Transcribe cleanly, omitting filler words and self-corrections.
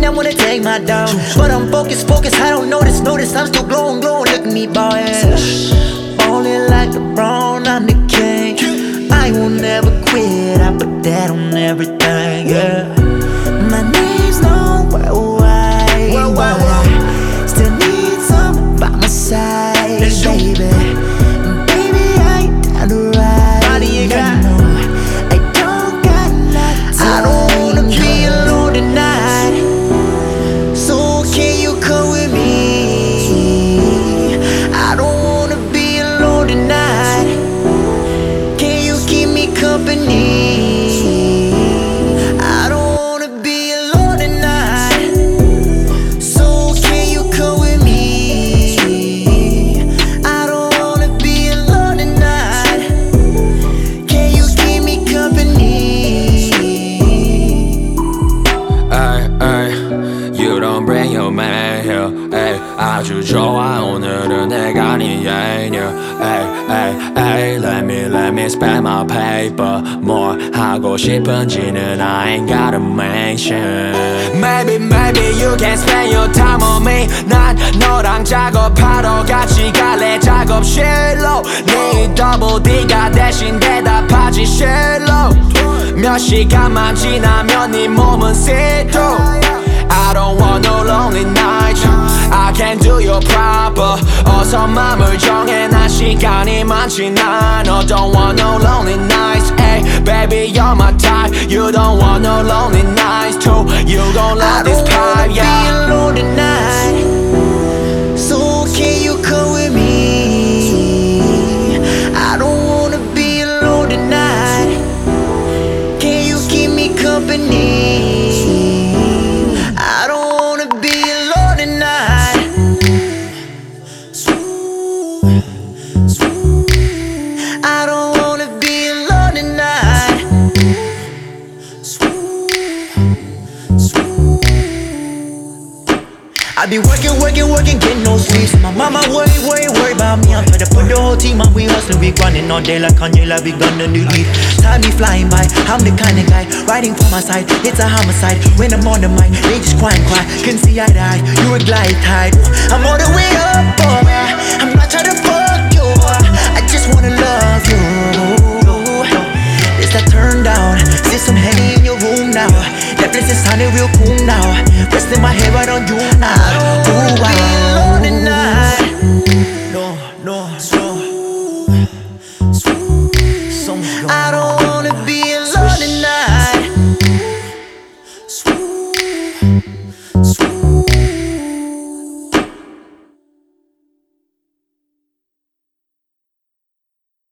I wanna take my down. But I'm focused, I don't notice, I'm still glowing, look at me, boy. Falling like LeBron, I'm the king. I will never quit, I put that on everything, yeah. My name's known worldwide, but I still need someone by my side, baby. Baby, I ain't down to ride, you know. I don't got nothing. I don't wanna be alone tonight. So can you come with me? I don't wanna be alone tonight. Can you keep me company? I don't wanna be alone tonight. So can you come with me? I don't wanna be alone tonight. Can you keep me company? You don't bring your man here. 아주 좋아 오늘은 내가 네 애냐. Let me spend my paper. 뭘 하고 싶은지는 I ain't gotta mention. Maybe you can spend your time on me. 난 너랑 작업하러 같이 갈래 작업실로. 네 더블 D가 대신 대답하지 실로. 몇 시간만 지나면 네 몸은 see through. I don't want no lonely nights. I can't do you proper. 어서 맘을 정해 난 시간이 많진 않아. Don't want no lonely nights. Ay, baby you're my type. You don't want no lonely nights too. You gon' love this pipe, yeah. I don't wanna be alone tonight. So can you come with me? I don't wanna be alone tonight. Can you keep me company? I don't wanna be alone tonight. I don't wanna be alone tonight. I be working, getting no sleep. My mama worry about me. I'm trying to put the whole team on. We hustle, we grinding all day like Kanye, like we gonna do it. Time be flying by, I'm the kind of guy riding for my side. It's a homicide when I'm on the mic. They just cry. Couldn't see eye to eye. You a glide tide. I'm all the way up, boy. I'm not trying to fuck you. I just wanna love you. It's that turn down. See some Henny in your room now. That place is sounding real cool now. Resting my head right on you now. I don't wanna be alone tonight.